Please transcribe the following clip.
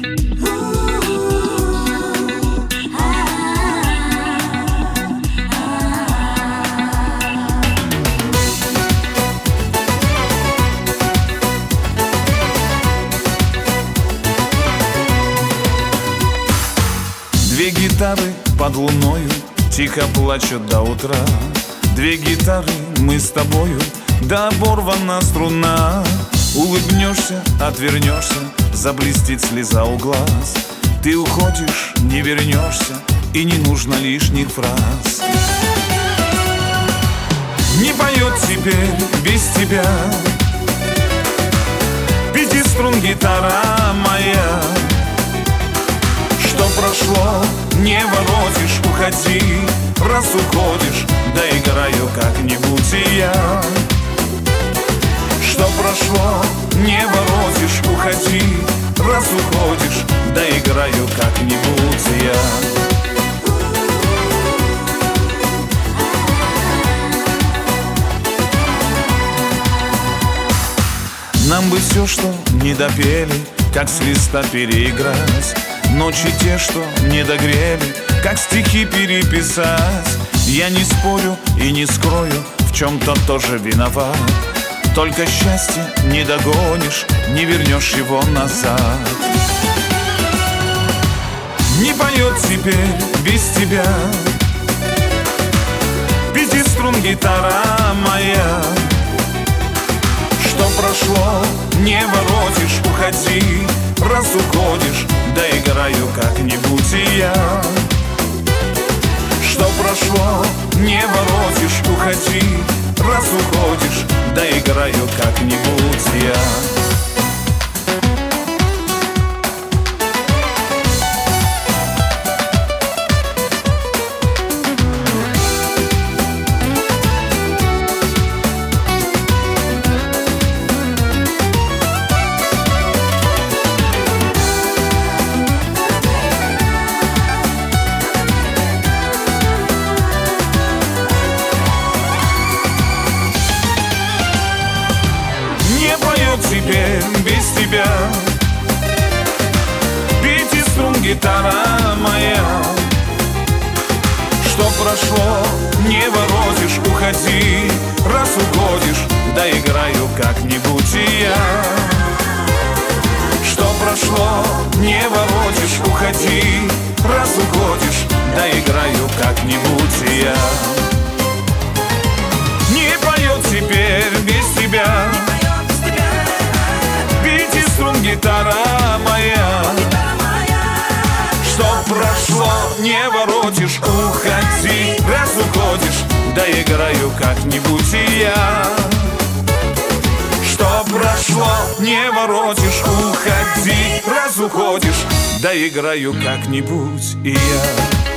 Две гитары под луною тихо плачут до утра. Две гитары, мы с тобою, да оборвана струна. Улыбнешься, отвернешься, заблестит слеза у глаз. Ты уходишь, не вернешься, и не нужно лишних фраз. Не поет теперь без тебя пятиструн гитара моя. Что прошло, не воротишь, уходи. Раз уходишь, доиграю как-нибудь и я. Что прошло, не воротишь, уходи. Раз уходишь, доиграю как-нибудь и я. Нам бы все, что не допели, как с листа переиграть. Ночи те, что не догрели, как стихи переписать. Я не спорю и не скрою, в чем-то тоже виноват. Только счастье не догонишь, не вернешь его назад. Не поет теперь без тебя пятиструн гитара моя. Что прошло, не воротишь, уходи. Раз уходишь, доиграю как-нибудь и я. Что прошло, не воротишь, уходи. Раз уходишь, доиграю как-нибудь я. Теперь без тебя пятиструн гитара моя. Что прошло, не воротишь, уходи. Раз уходишь, доиграю как-нибудь и я. Что прошло, не воротишь, уходи. Раз уходишь, доиграю как-нибудь и я. Не поет теперь без тебя пятиструн гитара моя. Что прошло, не воротишь, уходи. Раз уходишь, доиграю как-нибудь и я. Что прошло, не воротишь, уходи. Раз уходишь, доиграю как-нибудь и я.